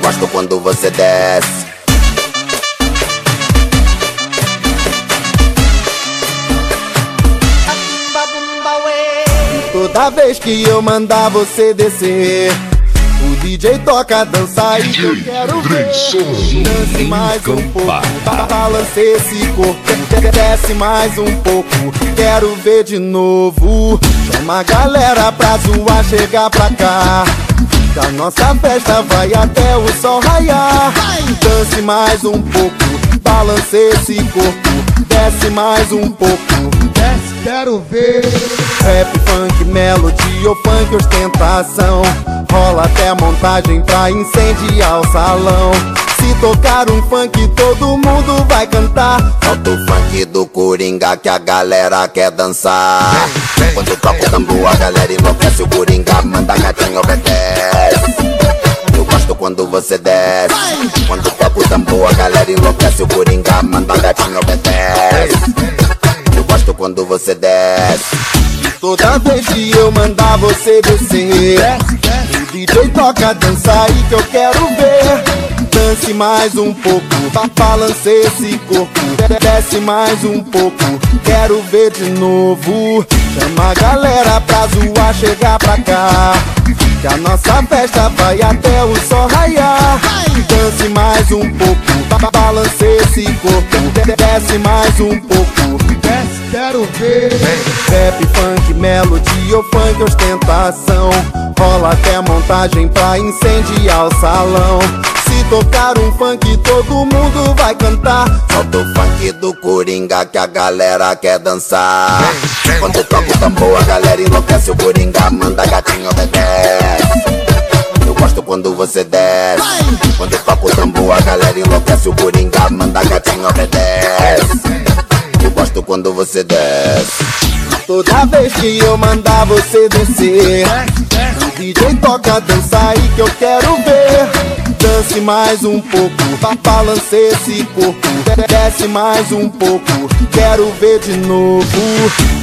gosto quando você desce. Toda vez que eu mandar você descer, o DJ toca, dança e eu quero ver. Dance mais um pouco, balance esse corpo, desce mais um pouco, quero ver de novo. Chama a galera pra zoar, chegar pra cá, que a nossa festa vai até o sol raiar. Dance mais um pouco, balance esse corpo, desce mais um pouco, desce, quero ver. Rap, funk, melodia ou funk ostentação, rola até montagem pra incendiar o salão. Se tocar um funk todo mundo vai cantar. Solta o funk do Coringa que a galera quer dançar. Quando toca o tambor a galera enlouquece, o Coringa manda gatinho obedece. Eu gosto quando você desce. Quando toca o tambor a galera enlouquece, o Coringa manda gatinho obedece. Eu gosto quando você desce. Toda vez que eu mandar você descer, o DJ toca, dança aí que eu quero ver. Dance mais um pouco, balance esse corpo, desce mais um pouco, quero ver de novo. Chama a galera pra zoar, chegar pra cá, que a nossa festa vai até o sol raiar. Dance mais um pouco, balance esse corpo, desce mais um pouco, desce, quero ver. Rap, funk, melodia ou funk ostentação, rola até montagem pra incendiar o salão. Se tocar um funk todo mundo vai cantar. Solta o funk do Coringa que a galera quer dançar. Quando toca o tambor a galera enlouquece, o Coringa manda gatinho obedece. Eu gosto quando você desce. Quando toca o tambor a galera enlouquece, o Coringa manda gatinho obedece. Eu gosto quando você desce. Toda vez que eu mandar você descer, o DJ toca, dança aí que eu quero ver. Dance mais um pouco, balance esse corpo, desce mais um pouco, quero ver de novo.